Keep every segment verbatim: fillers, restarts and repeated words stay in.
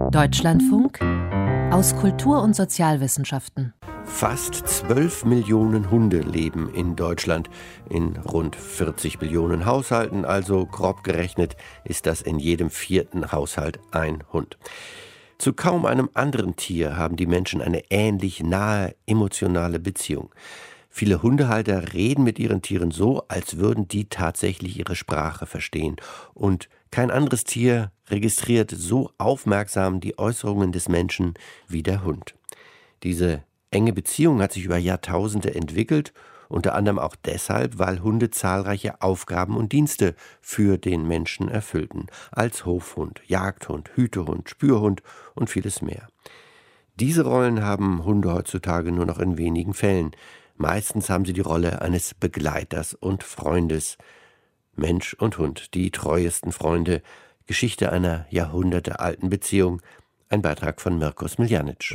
Deutschlandfunk aus Kultur- und Sozialwissenschaften. Fast zwölf Millionen Hunde leben in Deutschland, in rund vierzig Millionen Haushalten, also grob gerechnet ist das in jedem vierten Haushalt ein Hund. Zu kaum einem anderen Tier haben die Menschen eine ähnlich nahe emotionale Beziehung. Viele Hundehalter reden mit ihren Tieren so, als würden die tatsächlich ihre Sprache verstehen. Und kein anderes Tier registriert so aufmerksam die Äußerungen des Menschen wie der Hund. Diese enge Beziehung hat sich über Jahrtausende entwickelt, unter anderem auch deshalb, weil Hunde zahlreiche Aufgaben und Dienste für den Menschen erfüllten. Als Hofhund, Jagdhund, Hütehund, Spürhund und vieles mehr. Diese Rollen haben Hunde heutzutage nur noch in wenigen Fällen. Meistens haben sie die Rolle eines Begleiters und Freundes. Mensch und Hund, die treuesten Freunde. Geschichte einer jahrhundertealten Beziehung. Ein Beitrag von Mirko Smiljanic.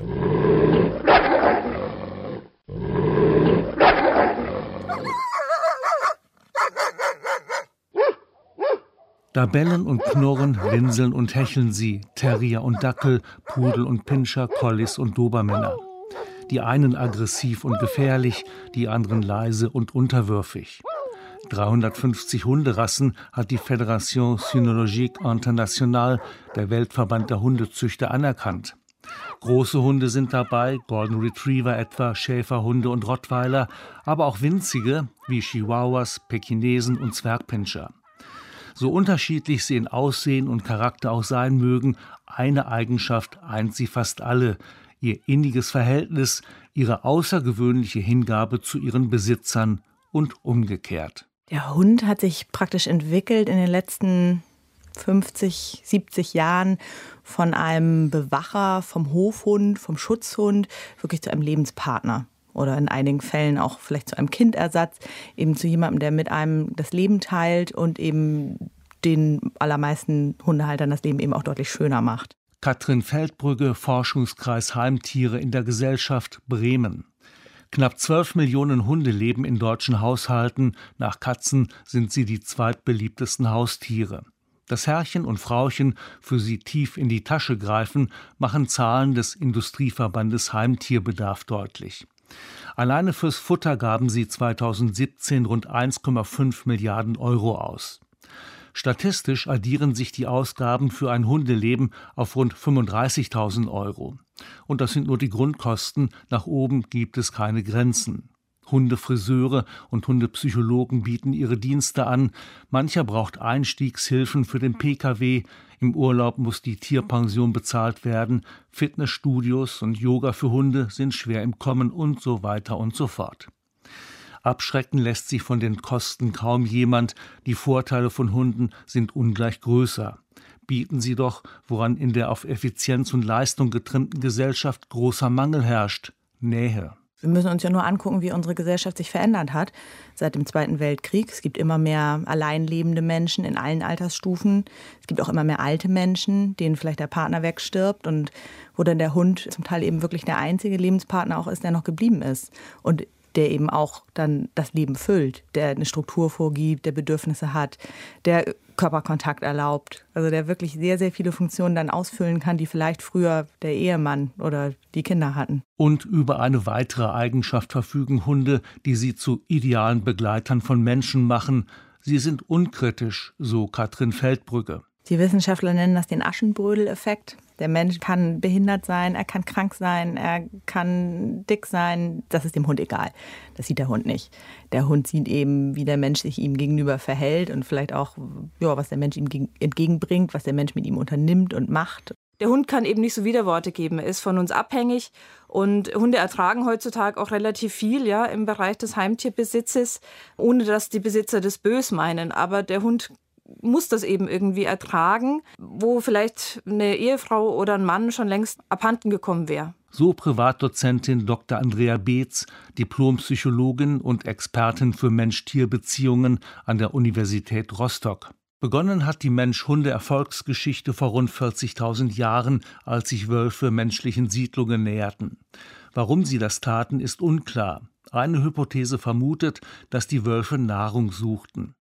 Da bellen und knurren, winseln und hecheln sie, Terrier und Dackel, Pudel und Pinscher, Collies und Dobermänner. Die einen aggressiv und gefährlich, die anderen leise und unterwürfig. dreihundertfünfzig Hunderassen hat die Fédération Cynologique Internationale, der Weltverband der Hundezüchter, anerkannt. Große Hunde sind dabei, Golden Retriever etwa, Schäferhunde und Rottweiler, aber auch winzige wie Chihuahuas, Pekinesen und Zwergpinscher. So unterschiedlich sie in Aussehen und Charakter auch sein mögen, eine Eigenschaft eint sie fast alle: ihr inniges Verhältnis, ihre außergewöhnliche Hingabe zu ihren Besitzern und umgekehrt. Der Hund hat sich praktisch entwickelt in den letzten fünfzig, siebzig Jahren von einem Bewacher, vom Hofhund, vom Schutzhund, wirklich zu einem Lebenspartner. Oder in einigen Fällen auch vielleicht zu einem Kindersatz, eben zu jemandem, der mit einem das Leben teilt und eben den allermeisten Hundehaltern das Leben eben auch deutlich schöner macht. Katrin Feldbrügge, Forschungskreis Heimtiere in der Gesellschaft, Bremen. Knapp zwölf Millionen Hunde leben in deutschen Haushalten. Nach Katzen sind sie die zweitbeliebtesten Haustiere. Dass Herrchen und Frauchen für sie tief in die Tasche greifen, machen Zahlen des Industrieverbandes Heimtierbedarf deutlich. Alleine fürs Futter gaben sie zweitausendsiebzehn rund eins Komma fünf Milliarden Euro aus. Statistisch addieren sich die Ausgaben für ein Hundeleben auf rund fünfunddreißigtausend Euro. Und das sind nur die Grundkosten, nach oben gibt es keine Grenzen. Hundefriseure und Hundepsychologen bieten ihre Dienste an. Mancher braucht Einstiegshilfen für den Pkw. Im Urlaub muss die Tierpension bezahlt werden. Fitnessstudios und Yoga für Hunde sind schwer im Kommen und so weiter und so fort. Abschrecken lässt sich von den Kosten kaum jemand. Die Vorteile von Hunden sind ungleich größer. Bieten sie doch, woran in der auf Effizienz und Leistung getrimmten Gesellschaft großer Mangel herrscht: Nähe. Wir müssen uns ja nur angucken, wie unsere Gesellschaft sich verändert hat seit dem Zweiten Weltkrieg. Es gibt immer mehr allein lebende Menschen in allen Altersstufen. Es gibt auch immer mehr alte Menschen, denen vielleicht der Partner wegstirbt und wo dann der Hund zum Teil eben wirklich der einzige Lebenspartner auch ist, der noch geblieben ist. Und der eben auch dann das Leben füllt, der eine Struktur vorgibt, der Bedürfnisse hat, der Körperkontakt erlaubt. Also der wirklich sehr, sehr viele Funktionen dann ausfüllen kann, die vielleicht früher der Ehemann oder die Kinder hatten. Und über eine weitere Eigenschaft verfügen Hunde, die sie zu idealen Begleitern von Menschen machen. Sie sind unkritisch, so Katrin Feldbrügge. Die Wissenschaftler nennen das den Aschenbrödel-Effekt. Der Mensch kann behindert sein, er kann krank sein, er kann dick sein. Das ist dem Hund egal. Das sieht der Hund nicht. Der Hund sieht eben, wie der Mensch sich ihm gegenüber verhält und vielleicht auch, ja, was der Mensch ihm entgegenbringt, was der Mensch mit ihm unternimmt und macht. Der Hund kann eben nicht so Widerworte geben. Er ist von uns abhängig. Und Hunde ertragen heutzutage auch relativ viel, ja, im Bereich des Heimtierbesitzes, ohne dass die Besitzer das bös meinen. Aber der Hund muss das eben irgendwie ertragen, wo vielleicht eine Ehefrau oder ein Mann schon längst abhanden gekommen wäre. So Privatdozentin Doktor Andrea Beetz, Diplompsychologin und Expertin für Mensch-Tier-Beziehungen an der Universität Rostock. Begonnen hat die Mensch-Hunde-Erfolgsgeschichte vor rund vierzigtausend Jahren, als sich Wölfe menschlichen Siedlungen näherten. Warum sie das taten, ist unklar. Eine Hypothese vermutet, dass die Wölfe Nahrung suchten.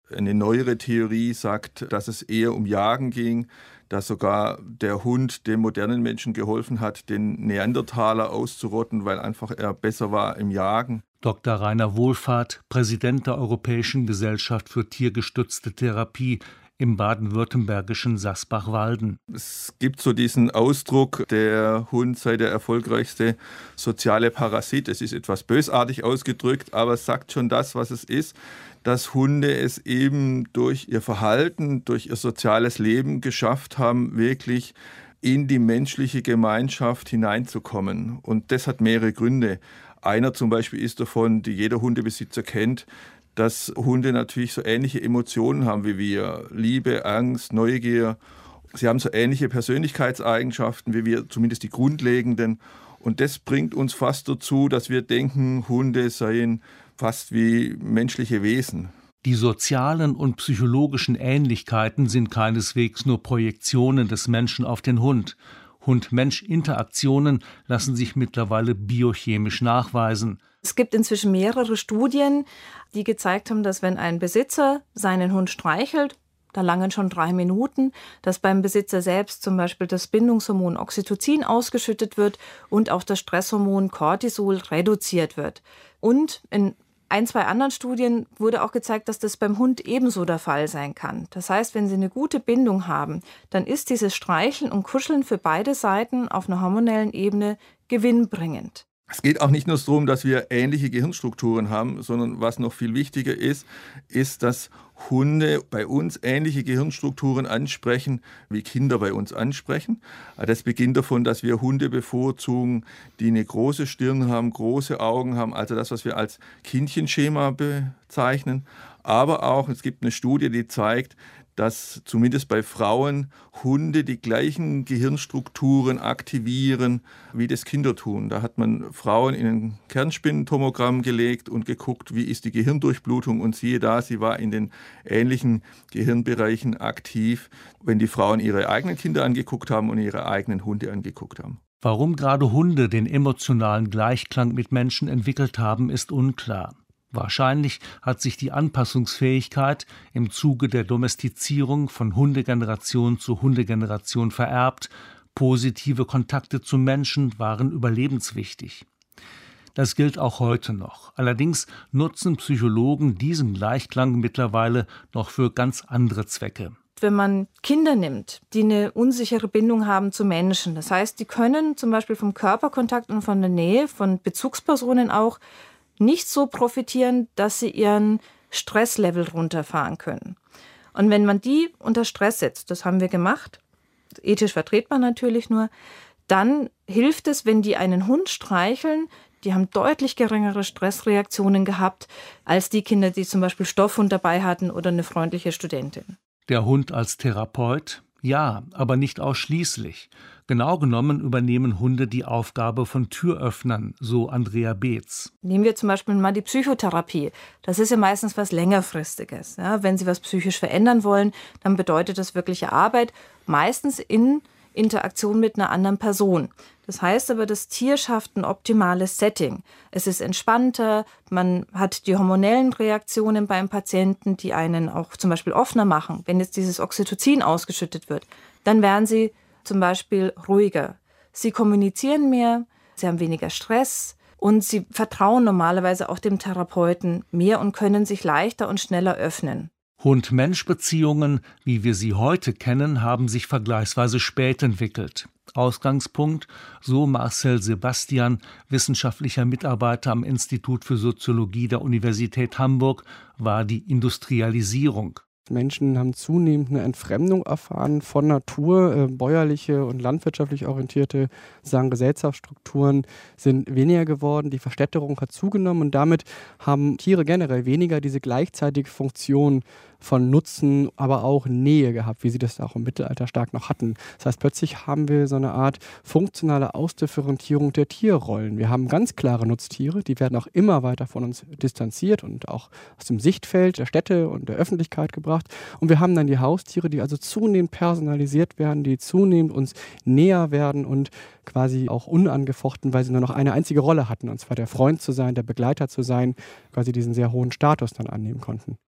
Eine neuere Theorie sagt, dass es eher um Jagen ging, dass sogar der Hund dem modernen Menschen geholfen hat, den Neandertaler auszurotten, weil einfach er besser war im Jagen. Doktor Rainer Wohlfahrt, Präsident der Europäischen Gesellschaft für tiergestützte Therapie im baden-württembergischen Sasbach-Walden. Es gibt so diesen Ausdruck, der Hund sei der erfolgreichste soziale Parasit. Es ist etwas bösartig ausgedrückt, aber es sagt schon das, was es ist, dass Hunde es eben durch ihr Verhalten, durch ihr soziales Leben geschafft haben, wirklich in die menschliche Gemeinschaft hineinzukommen. Und das hat mehrere Gründe. Einer zum Beispiel ist davon, die jeder Hundebesitzer kennt, dass Hunde natürlich so ähnliche Emotionen haben wie wir. Liebe, Angst, Neugier. Sie haben so ähnliche Persönlichkeitseigenschaften wie wir, zumindest die grundlegenden. Und das bringt uns fast dazu, dass wir denken, Hunde seien fast wie menschliche Wesen. Die sozialen und psychologischen Ähnlichkeiten sind keineswegs nur Projektionen des Menschen auf den Hund. Hund-Mensch-Interaktionen lassen sich mittlerweile biochemisch nachweisen. Es gibt inzwischen mehrere Studien, die gezeigt haben, dass wenn ein Besitzer seinen Hund streichelt, da langen schon drei Minuten, dass beim Besitzer selbst zum Beispiel das Bindungshormon Oxytocin ausgeschüttet wird und auch das Stresshormon Cortisol reduziert wird. Und in ein, zwei anderen Studien wurde auch gezeigt, dass das beim Hund ebenso der Fall sein kann. Das heißt, wenn sie eine gute Bindung haben, dann ist dieses Streicheln und Kuscheln für beide Seiten auf einer hormonellen Ebene gewinnbringend. Es geht auch nicht nur darum, dass wir ähnliche Gehirnstrukturen haben, sondern was noch viel wichtiger ist, ist, dass Hunde bei uns ähnliche Gehirnstrukturen ansprechen, wie Kinder bei uns ansprechen. Das beginnt davon, dass wir Hunde bevorzugen, die eine große Stirn haben, große Augen haben, also das, was wir als Kindchenschema bezeichnen. Aber auch, es gibt eine Studie, die zeigt, dass zumindest bei Frauen Hunde die gleichen Gehirnstrukturen aktivieren, wie das Kinder tun. Da hat man Frauen in ein Kernspintomogramm gelegt und geguckt, wie ist die Gehirndurchblutung. Und siehe da, sie war in den ähnlichen Gehirnbereichen aktiv, wenn die Frauen ihre eigenen Kinder angeguckt haben und ihre eigenen Hunde angeguckt haben. Warum gerade Hunde den emotionalen Gleichklang mit Menschen entwickelt haben, ist unklar. Wahrscheinlich hat sich die Anpassungsfähigkeit im Zuge der Domestizierung von Hundegeneration zu Hundegeneration vererbt. Positive Kontakte zu Menschen waren überlebenswichtig. Das gilt auch heute noch. Allerdings nutzen Psychologen diesen Gleichklang mittlerweile noch für ganz andere Zwecke. Wenn man Kinder nimmt, die eine unsichere Bindung haben zu Menschen, das heißt, die können zum Beispiel vom Körperkontakt und von der Nähe, von Bezugspersonen auch, nicht so profitieren, dass sie ihren Stresslevel runterfahren können. Und wenn man die unter Stress setzt, das haben wir gemacht, ethisch vertretbar natürlich nur, dann hilft es, wenn die einen Hund streicheln, die haben deutlich geringere Stressreaktionen gehabt, als die Kinder, die zum Beispiel Stoffhund dabei hatten oder eine freundliche Studentin. Der Hund als Therapeut? Ja, aber nicht ausschließlich. Genau genommen übernehmen Hunde die Aufgabe von Türöffnern, so Andrea Beetz. Nehmen wir zum Beispiel mal die Psychotherapie. Das ist ja meistens was längerfristiges. Ja, wenn Sie was psychisch verändern wollen, dann bedeutet das wirkliche Arbeit, meistens in Interaktion mit einer anderen Person. Das heißt aber, das Tier schafft ein optimales Setting. Es ist entspannter, man hat die hormonellen Reaktionen beim Patienten, die einen auch zum Beispiel offener machen. Wenn jetzt dieses Oxytocin ausgeschüttet wird, dann werden sie zum Beispiel ruhiger. Sie kommunizieren mehr, sie haben weniger Stress und sie vertrauen normalerweise auch dem Therapeuten mehr und können sich leichter und schneller öffnen. Hund-Mensch-Beziehungen, wie wir sie heute kennen, haben sich vergleichsweise spät entwickelt. Ausgangspunkt, so Marcel Sebastian, wissenschaftlicher Mitarbeiter am Institut für Soziologie der Universität Hamburg, war die Industrialisierung. Menschen haben zunehmend eine Entfremdung erfahren von Natur. Äh, bäuerliche und landwirtschaftlich orientierte sagen, Gesellschaftsstrukturen sind weniger geworden. Die Verstädterung hat zugenommen und damit haben Tiere generell weniger diese gleichzeitige Funktion von Nutzen, aber auch Nähe gehabt, wie sie das auch im Mittelalter stark noch hatten. Das heißt, plötzlich haben wir so eine Art funktionale Ausdifferenzierung der Tierrollen. Wir haben ganz klare Nutztiere, die werden auch immer weiter von uns distanziert und auch aus dem Sichtfeld der Städte und der Öffentlichkeit gebracht. Und wir haben dann die Haustiere, die also zunehmend personalisiert werden, die zunehmend uns näher werden und quasi auch unangefochten, weil sie nur noch eine einzige Rolle hatten, und zwar der Freund zu sein, der Begleiter zu sein, quasi diesen sehr hohen Status dann annehmen konnten.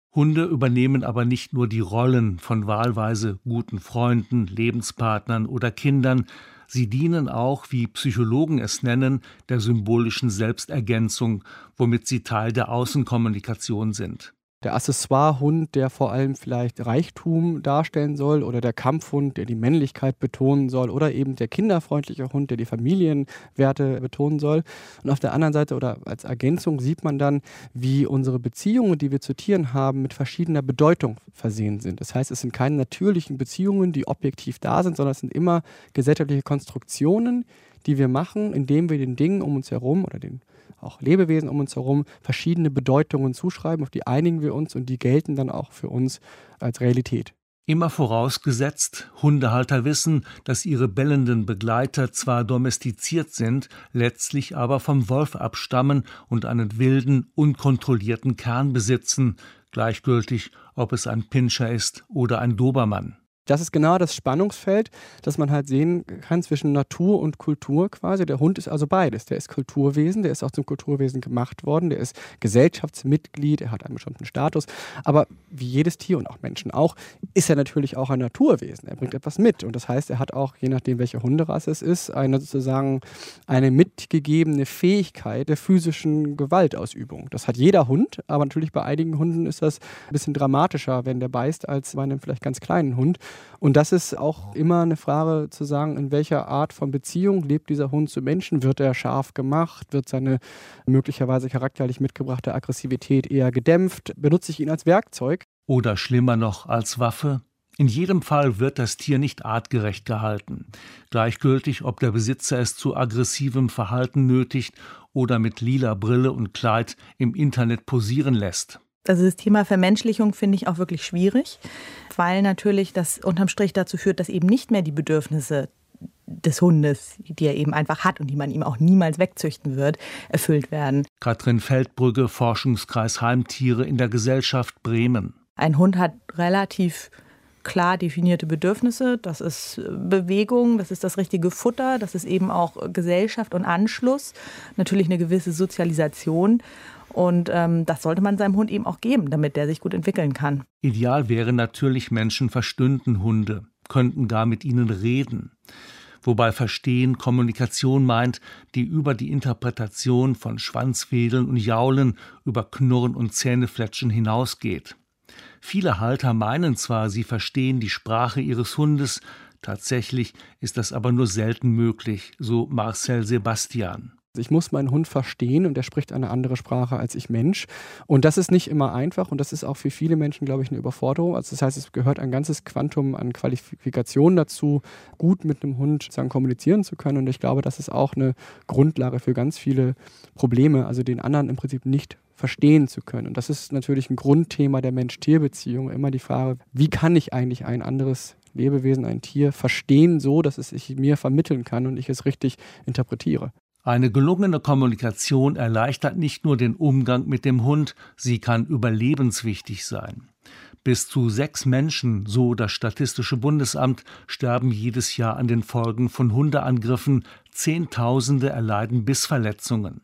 Hunde übernehmen aber nicht nur die Rollen von wahlweise guten Freunden, Lebenspartnern oder Kindern, sie dienen auch, wie Psychologen es nennen, der symbolischen Selbstergänzung, womit sie Teil der Außenkommunikation sind. Der Accessoirehund, der vor allem vielleicht Reichtum darstellen soll, oder der Kampfhund, der die Männlichkeit betonen soll, oder eben der kinderfreundliche Hund, der die Familienwerte betonen soll. Und auf der anderen Seite oder als Ergänzung sieht man dann, wie unsere Beziehungen, die wir zu Tieren haben, mit verschiedener Bedeutung versehen sind. Das heißt, es sind keine natürlichen Beziehungen, die objektiv da sind, sondern es sind immer gesellschaftliche Konstruktionen, die wir machen, indem wir den Dingen um uns herum oder den auch Lebewesen um uns herum verschiedene Bedeutungen zuschreiben, auf die einigen wir uns und die gelten dann auch für uns als Realität. Immer vorausgesetzt, Hundehalter wissen, dass ihre bellenden Begleiter zwar domestiziert sind, letztlich aber vom Wolf abstammen und einen wilden, unkontrollierten Kern besitzen, gleichgültig, ob es ein Pinscher ist oder ein Dobermann. Das ist genau das Spannungsfeld, das man halt sehen kann zwischen Natur und Kultur quasi. Der Hund ist also beides. Der ist Kulturwesen, der ist auch zum Kulturwesen gemacht worden, der ist Gesellschaftsmitglied, er hat einen bestimmten Status. Aber wie jedes Tier und auch Menschen auch, ist er natürlich auch ein Naturwesen. Er bringt etwas mit. Und das heißt, er hat auch, je nachdem welche Hunderasse es ist, eine sozusagen eine mitgegebene Fähigkeit der physischen Gewaltausübung. Das hat jeder Hund, aber natürlich bei einigen Hunden ist das ein bisschen dramatischer, wenn der beißt, als bei einem vielleicht ganz kleinen Hund. Und das ist auch immer eine Frage zu sagen, in welcher Art von Beziehung lebt dieser Hund zu Menschen? Wird er scharf gemacht? Wird seine möglicherweise charakterlich mitgebrachte Aggressivität eher gedämpft? Benutze ich ihn als Werkzeug? Oder schlimmer noch als Waffe? In jedem Fall wird das Tier nicht artgerecht gehalten. Gleichgültig, ob der Besitzer es zu aggressivem Verhalten nötigt oder mit lila Brille und Kleid im Internet posieren lässt. Also das Thema Vermenschlichung finde ich auch wirklich schwierig, weil natürlich das unterm Strich dazu führt, dass eben nicht mehr die Bedürfnisse des Hundes, die er eben einfach hat und die man ihm auch niemals wegzüchten wird, erfüllt werden. Katrin Feldbrügge, Forschungskreis Heimtiere in der Gesellschaft Bremen. Ein Hund hat relativ klar definierte Bedürfnisse. Das ist Bewegung, das ist das richtige Futter, das ist eben auch Gesellschaft und Anschluss, natürlich eine gewisse Sozialisation. Und ähm, das sollte man seinem Hund eben auch geben, damit der sich gut entwickeln kann. Ideal wäre natürlich, Menschen verstünden Hunde, könnten gar mit ihnen reden. Wobei Verstehen Kommunikation meint, die über die Interpretation von Schwanzwedeln und Jaulen, über Knurren und Zähnefletschen hinausgeht. Viele Halter meinen zwar, sie verstehen die Sprache ihres Hundes, tatsächlich ist das aber nur selten möglich, so Marcel Sebastian. Ich muss meinen Hund verstehen und er spricht eine andere Sprache als ich Mensch. Und das ist nicht immer einfach und das ist auch für viele Menschen, glaube ich, eine Überforderung. Also das heißt, es gehört ein ganzes Quantum an Qualifikationen dazu, gut mit einem Hund sozusagen kommunizieren zu können. Und ich glaube, das ist auch eine Grundlage für ganz viele Probleme, also den anderen im Prinzip nicht verstehen zu können. Und das ist natürlich ein Grundthema der Mensch-Tier-Beziehung. Immer die Frage, wie kann ich eigentlich ein anderes Lebewesen, ein Tier verstehen, so dass es sich mir vermitteln kann und ich es richtig interpretiere. Eine gelungene Kommunikation erleichtert nicht nur den Umgang mit dem Hund, sie kann überlebenswichtig sein. Bis zu sechs Menschen, so das Statistische Bundesamt, sterben jedes Jahr an den Folgen von Hundeangriffen, Zehntausende erleiden Bissverletzungen.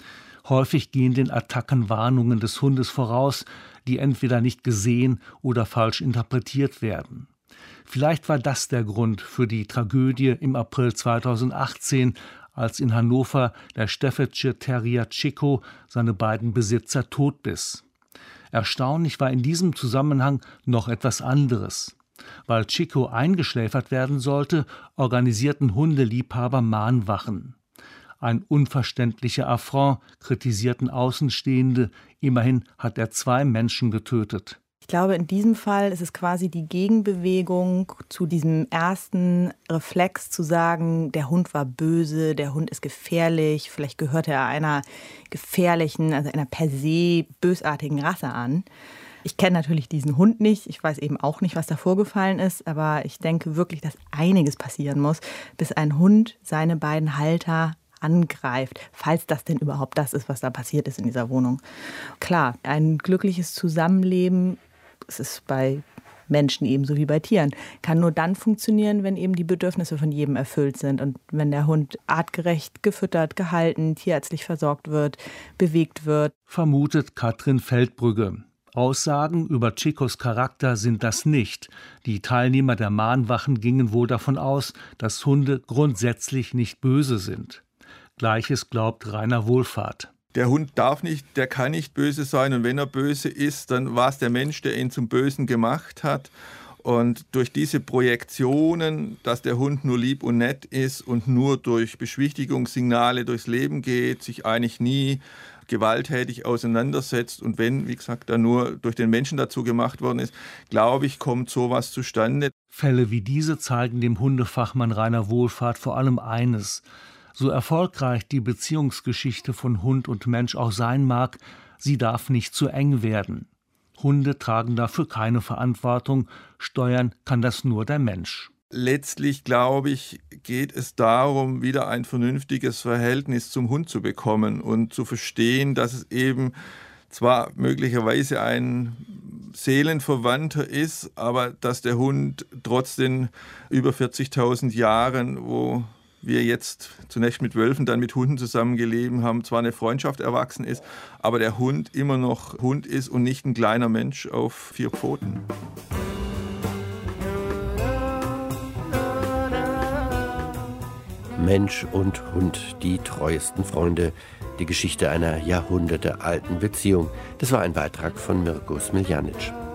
Häufig gehen den Attacken Warnungen des Hundes voraus, die entweder nicht gesehen oder falsch interpretiert werden. Vielleicht war das der Grund für die Tragödie im April zweitausendachtzehn, als in Hannover der Staffordshire Terrier Chico seine beiden Besitzer totbiss. Erstaunlich war in diesem Zusammenhang noch etwas anderes. Weil Chico eingeschläfert werden sollte, organisierten Hundeliebhaber Mahnwachen. Ein unverständlicher Affront, kritisierten Außenstehende, immerhin hat er zwei Menschen getötet. Ich glaube, in diesem Fall ist es quasi die Gegenbewegung zu diesem ersten Reflex zu sagen, der Hund war böse, der Hund ist gefährlich, vielleicht gehört er einer gefährlichen, also einer per se bösartigen Rasse an. Ich kenne natürlich diesen Hund nicht, ich weiß eben auch nicht, was da vorgefallen ist, aber ich denke wirklich, dass einiges passieren muss, bis ein Hund seine beiden Halter angreift, falls das denn überhaupt das ist, was da passiert ist in dieser Wohnung. Klar, ein glückliches Zusammenleben, es ist bei Menschen ebenso wie bei Tieren, kann nur dann funktionieren, wenn eben die Bedürfnisse von jedem erfüllt sind und wenn der Hund artgerecht gefüttert, gehalten, tierärztlich versorgt wird, bewegt wird. Vermutet Katrin Feldbrügge. Aussagen über Chicos Charakter sind das nicht. Die Teilnehmer der Mahnwachen gingen wohl davon aus, dass Hunde grundsätzlich nicht böse sind. Gleiches glaubt Rainer Wohlfahrt. Der Hund darf nicht, der kann nicht böse sein, und wenn er böse ist, dann war es der Mensch, der ihn zum Bösen gemacht hat. Und durch diese Projektionen, dass der Hund nur lieb und nett ist und nur durch Beschwichtigungssignale durchs Leben geht, sich eigentlich nie gewalttätig auseinandersetzt, und wenn, wie gesagt, da nur durch den Menschen dazu gemacht worden ist, glaube ich, kommt sowas zustande. Fälle wie diese zeigen dem Hundefachmann Rainer Wohlfahrt vor allem eines: So erfolgreich die Beziehungsgeschichte von Hund und Mensch auch sein mag, sie darf nicht zu eng werden. Hunde tragen dafür keine Verantwortung, steuern kann das nur der Mensch. Letztlich, glaube ich, geht es darum, wieder ein vernünftiges Verhältnis zum Hund zu bekommen und zu verstehen, dass es eben zwar möglicherweise ein Seelenverwandter ist, aber dass der Hund trotz den über vierzigtausend Jahren, wo wir jetzt zunächst mit Wölfen, dann mit Hunden zusammengelebt haben, zwar eine Freundschaft erwachsen ist, aber der Hund immer noch Hund ist und nicht ein kleiner Mensch auf vier Pfoten. Mensch und Hund, die treuesten Freunde. Die Geschichte einer jahrhundertealten Beziehung. Das war ein Beitrag von Mirko Smiljanic.